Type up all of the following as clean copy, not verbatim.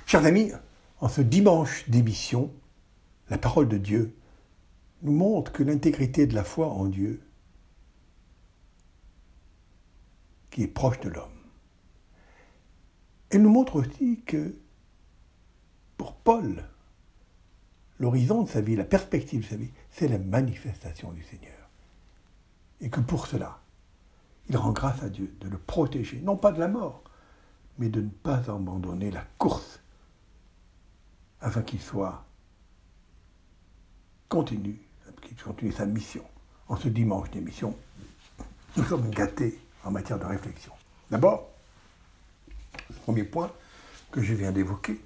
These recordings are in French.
Chers amis, en ce dimanche d'émission, la parole de Dieu nous montre que l'intégrité de la foi en Dieu, qui est proche de l'homme, elle nous montre aussi que pour Paul, l'horizon de sa vie, la perspective de sa vie, c'est la manifestation du Seigneur. Et que pour cela, il rend grâce à Dieu de le protéger, non pas de la mort, mais de ne pas abandonner la course, afin qu'il continue sa mission. En ce dimanche d'émission, nous sommes gâtés en matière de réflexion. D'abord, le premier point que je viens d'évoquer,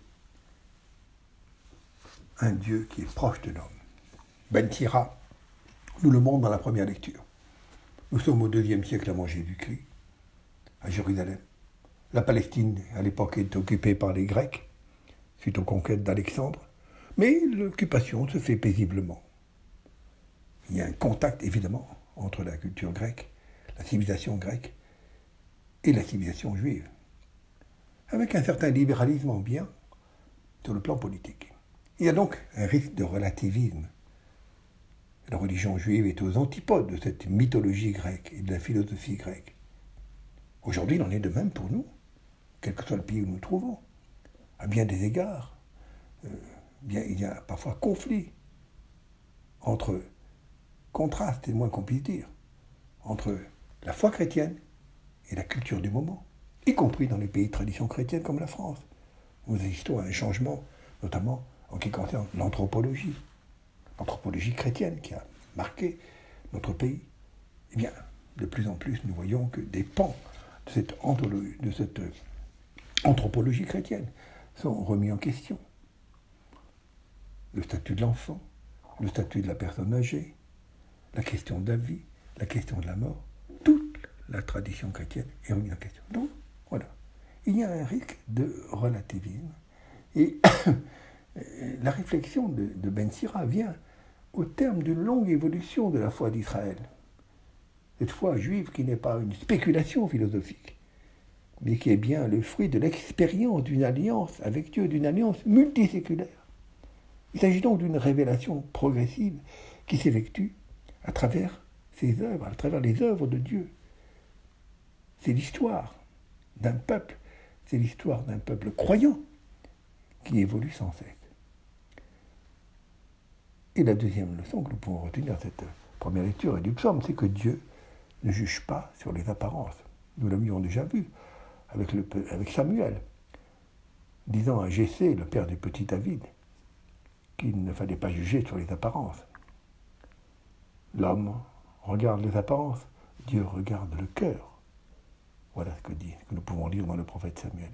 un Dieu qui est proche de l'homme. Ben Sira nous le montre dans la première lecture. Nous sommes au IIe siècle avant Jésus-Christ, à Jérusalem. La Palestine, à l'époque, est occupée par les Grecs, suite aux conquêtes d'Alexandre, mais l'occupation se fait paisiblement. Il y a un contact, évidemment, entre la culture grecque, la civilisation grecque, et la civilisation juive, avec un certain libéralisme ambiant sur le plan politique. Il y a donc un risque de relativisme. La religion juive est aux antipodes de cette mythologie grecque et de la philosophie grecque. Aujourd'hui, il en est de même pour nous, quel que soit le pays où nous nous trouvons. À bien des égards, il y a parfois conflit entre contraste, c'est le moins qu'on puisse dire, entre la foi chrétienne et la culture du moment, y compris dans les pays de tradition chrétienne comme la France. Nous assistons à un changement, notamment en ce qui concerne l'anthropologie chrétienne qui a marqué notre pays. Eh bien, de plus en plus, nous voyons que des pans de cette anthropologie chrétienne sont remis en question. Le statut de l'enfant, le statut de la personne âgée, la question de la vie, la question de la mort, toute la tradition chrétienne est remise en question. Donc, voilà. Il y a un risque de relativisme. Et la réflexion de Ben Sira vient au terme d'une longue évolution de la foi d'Israël. Cette foi juive qui n'est pas une spéculation philosophique, mais qui est bien le fruit de l'expérience d'une alliance avec Dieu, d'une alliance multiséculaire. Il s'agit donc d'une révélation progressive qui s'effectue à travers ses œuvres, à travers les œuvres de Dieu. C'est l'histoire d'un peuple, c'est l'histoire d'un peuple croyant qui évolue sans cesse. Et la deuxième leçon que nous pouvons retenir de cette première lecture et du psaume, c'est que Dieu ne juge pas sur les apparences. Nous l'avions déjà vu avec Samuel, disant à Jessé, le père du petit David, qu'il ne fallait pas juger sur les apparences. L'homme regarde les apparences, Dieu regarde le cœur. Voilà ce que nous pouvons lire dans le prophète Samuel.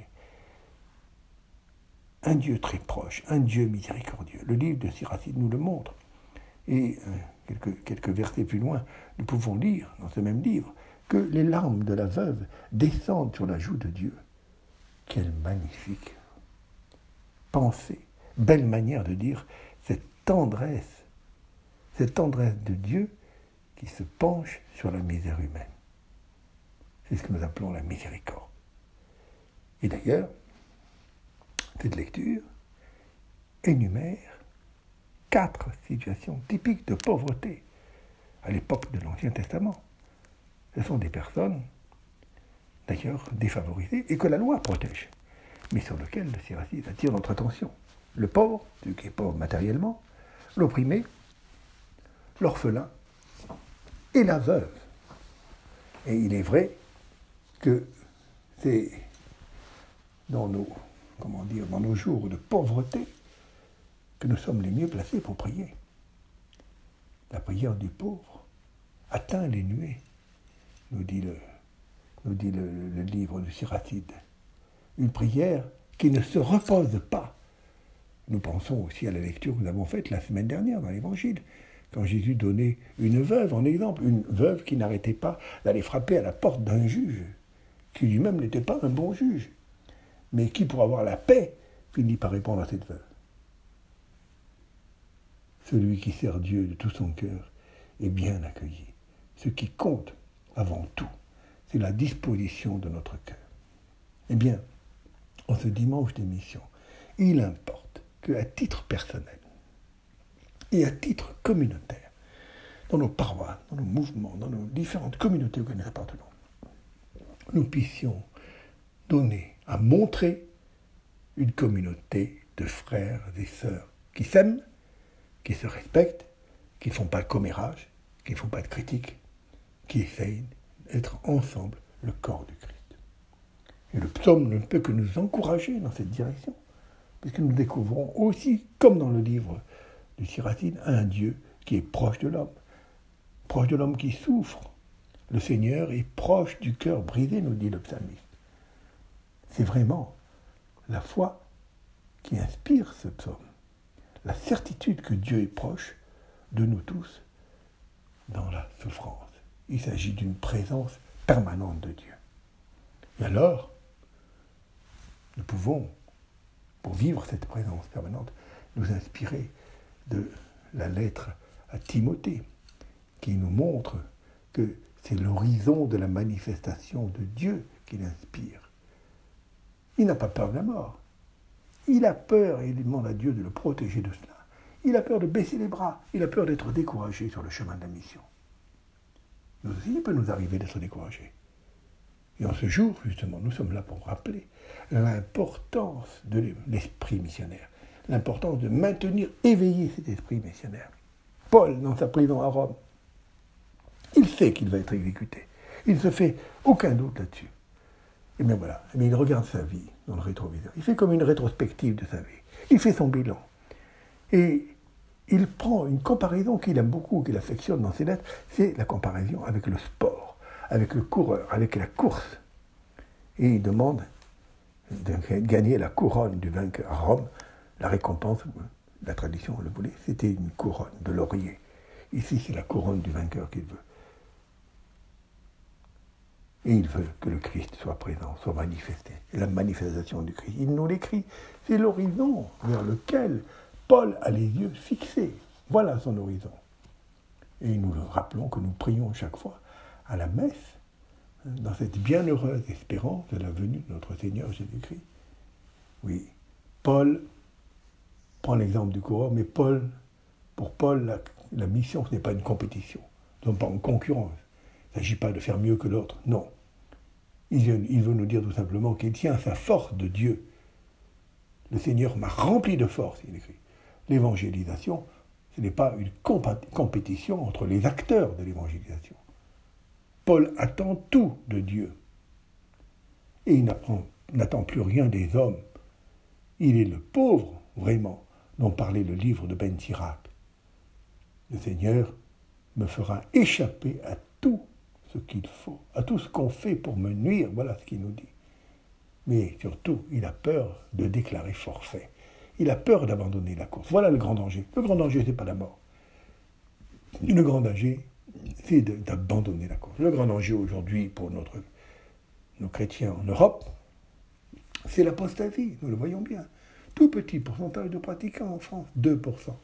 Un Dieu très proche, un Dieu miséricordieux. Le livre de Siracide nous le montre. Et quelques versets plus loin, nous pouvons lire dans ce même livre que les larmes de la veuve descendent sur la joue de Dieu. Quelle magnifique pensée, belle manière de dire cette tendresse de Dieu qui se penche sur la misère humaine. C'est ce que nous appelons la miséricorde. Et d'ailleurs, cette lecture énumère 4 situations typiques de pauvreté à l'époque de l'Ancien Testament. Ce sont des personnes, d'ailleurs, défavorisées et que la loi protège, mais sur lesquelles le Siracide attire notre attention. Le pauvre, celui qui est pauvre matériellement, l'opprimé, l'orphelin et la veuve. Et il est vrai que c'est dans nos jours de pauvreté que nous sommes les mieux placés pour prier. La prière du pauvre atteint les nuées, nous dit le livre de Siracide. Une prière qui ne se repose pas. Nous pensons aussi à la lecture que nous avons faite la semaine dernière dans l'Évangile, quand Jésus donnait une veuve en exemple, une veuve qui n'arrêtait pas d'aller frapper à la porte d'un juge, qui lui-même n'était pas un bon juge, mais qui, pour avoir la paix, finit par répondre à cette veuve. Celui qui sert Dieu de tout son cœur est bien accueilli. Ce qui compte, avant tout, c'est la disposition de notre cœur. Eh bien, en ce dimanche d'émission, il importe qu'à titre personnel et à titre communautaire, dans nos paroisses, dans nos mouvements, dans nos différentes communautés auxquelles nous appartenons, nous puissions donner à montrer une communauté de frères et sœurs qui s'aiment, qui se respectent, qui ne font pas de commérage, qui ne font pas de critiques, qui essayent d'être ensemble le corps du Christ. Et le psaume ne peut que nous encourager dans cette direction, puisque nous découvrons aussi, comme dans le livre de Siracide, un Dieu qui est proche de l'homme qui souffre. Le Seigneur est proche du cœur brisé, nous dit le psalmiste. C'est vraiment la foi qui inspire ce psaume, la certitude que Dieu est proche de nous tous dans la souffrance. Il s'agit d'une présence permanente de Dieu. Et alors, nous pouvons, pour vivre cette présence permanente, nous inspirer de la lettre à Timothée, qui nous montre que c'est l'horizon de la manifestation de Dieu qui l'inspire. Il n'a pas peur de la mort. Il a peur et il demande à Dieu de le protéger de cela. Il a peur de baisser les bras. Il a peur d'être découragé sur le chemin de la mission. Nous aussi, il peut nous arriver d'être découragés. Et en ce jour, justement, nous sommes là pour rappeler l'importance de l'esprit missionnaire, l'importance de maintenir éveillé cet esprit missionnaire. Paul, dans sa prison à Rome, il sait qu'il va être exécuté. Il ne se fait aucun doute là-dessus. Et bien voilà, il regarde sa vie dans le rétroviseur. Il fait comme une rétrospective de sa vie. Il fait son bilan. Et il prend une comparaison qu'il aime beaucoup, qu'il affectionne dans ses lettres, c'est la comparaison avec le sport, avec le coureur, avec la course. Et il demande de gagner la couronne du vainqueur à Rome. La récompense, la tradition le voulait, c'était une couronne de laurier. Ici, c'est la couronne du vainqueur qu'il veut. Et il veut que le Christ soit présent, soit manifesté. Et la manifestation du Christ, il nous l'écrit, c'est l'horizon vers lequel Paul a les yeux fixés. Voilà son horizon. Et nous le rappelons que nous prions chaque fois à la messe, dans cette bienheureuse espérance de la venue de notre Seigneur Jésus-Christ. Oui, Paul prend l'exemple du coureur, mais pour Paul, la mission, ce n'est pas une compétition. Nous ne sommes pas en concurrence. Il ne s'agit pas de faire mieux que l'autre, non. Il veut nous dire tout simplement qu'il tient sa force de Dieu. Le Seigneur m'a rempli de force, il écrit. L'évangélisation, ce n'est pas une compétition entre les acteurs de l'évangélisation. Paul attend tout de Dieu. Et il n'attend plus rien des hommes. Il est le pauvre, vraiment, dont parlait le livre de Ben Sirac. Le Seigneur me fera échapper à tout ce qu'il faut, à tout ce qu'on fait pour me nuire, voilà ce qu'il nous dit. Mais surtout, il a peur de déclarer forfait. Il a peur d'abandonner la course. Voilà le grand danger. Le grand danger, ce n'est pas la mort. Le grand danger, c'est d'abandonner la course. Le grand danger aujourd'hui pour nos chrétiens en Europe, c'est l'apostasie, nous le voyons bien. Tout petit pourcentage de pratiquants en France, 2%.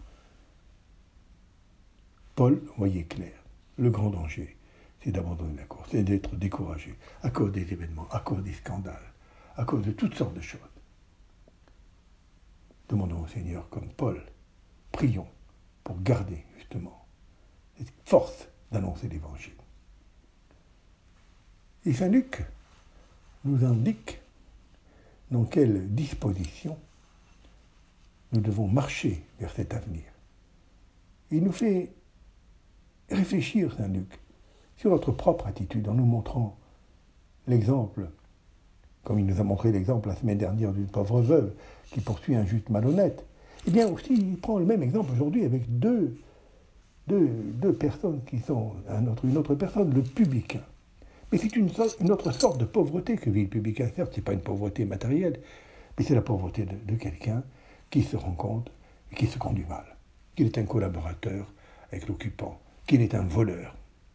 Paul voyait clair. Le grand danger, c'est d'abandonner la course, c'est d'être découragé à cause des événements, à cause des scandales, à cause de toutes sortes de choses. Demandons au Seigneur, comme Paul, prions pour garder justement cette force d'annoncer l'Évangile. Et Saint Luc nous indique dans quelle disposition nous devons marcher vers cet avenir. Il nous fait réfléchir, Saint Luc, sur notre propre attitude en nous montrant l'exemple, comme il nous a montré l'exemple la semaine dernière d'une pauvre veuve qui poursuit un juste malhonnête. Eh bien aussi, il prend le même exemple aujourd'hui avec deux personnes qui sont une autre personne, le publicain. Mais c'est une autre sorte de pauvreté que vit le publicain. Certes, ce n'est pas une pauvreté matérielle, mais c'est la pauvreté de quelqu'un qui se rend compte et qui se conduit mal, qu'il est un collaborateur avec l'occupant, qu'il est un voleur.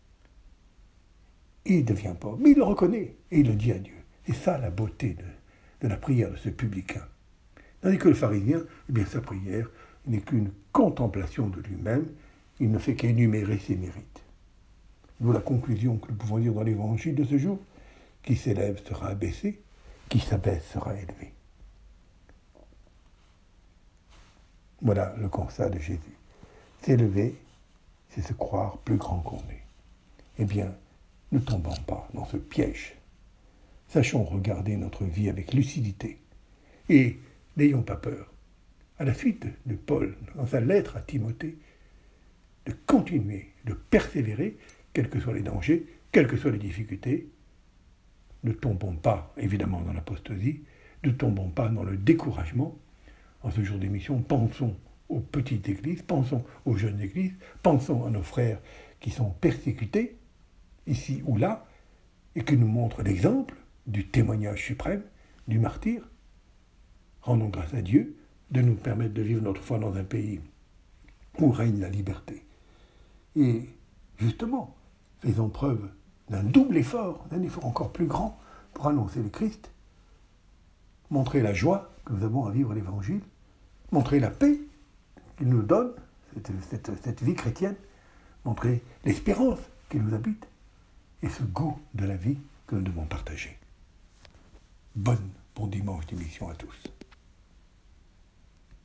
Il devient pauvre, mais il le reconnaît et il le dit à Dieu. C'est ça la beauté de la prière de ce publicain. Tandis que le pharisien, eh bien, sa prière n'est qu'une contemplation de lui-même, il ne fait qu'énumérer ses mérites. D'où la conclusion que nous pouvons dire dans l'évangile de ce jour, qui s'élève sera abaissé, qui s'abaisse sera élevé. Voilà le constat de Jésus. S'élever, c'est se croire plus grand qu'on est. Eh bien, ne tombons pas dans ce piège. Sachons regarder notre vie avec lucidité. Et n'ayons pas peur, à la suite de Paul, dans sa lettre à Timothée, de continuer, de persévérer, quels que soient les dangers, quelles que soient les difficultés. Ne tombons pas, évidemment, dans l'apostasie, ne tombons pas dans le découragement. En ce jour d'émission, pensons aux petites églises, pensons aux jeunes églises, pensons à nos frères qui sont persécutés, ici ou là, et qui nous montrent l'exemple du témoignage suprême, du martyr. Rendons grâce à Dieu de nous permettre de vivre notre foi dans un pays où règne la liberté. Et justement, faisons preuve d'un double effort, d'un effort encore plus grand pour annoncer le Christ, montrer la joie que nous avons à vivre l'Évangile, montrer la paix qu'il nous donne, cette vie chrétienne, montrer l'espérance qui nous habite et ce goût de la vie que nous devons partager. Bon dimanche d'émission à tous.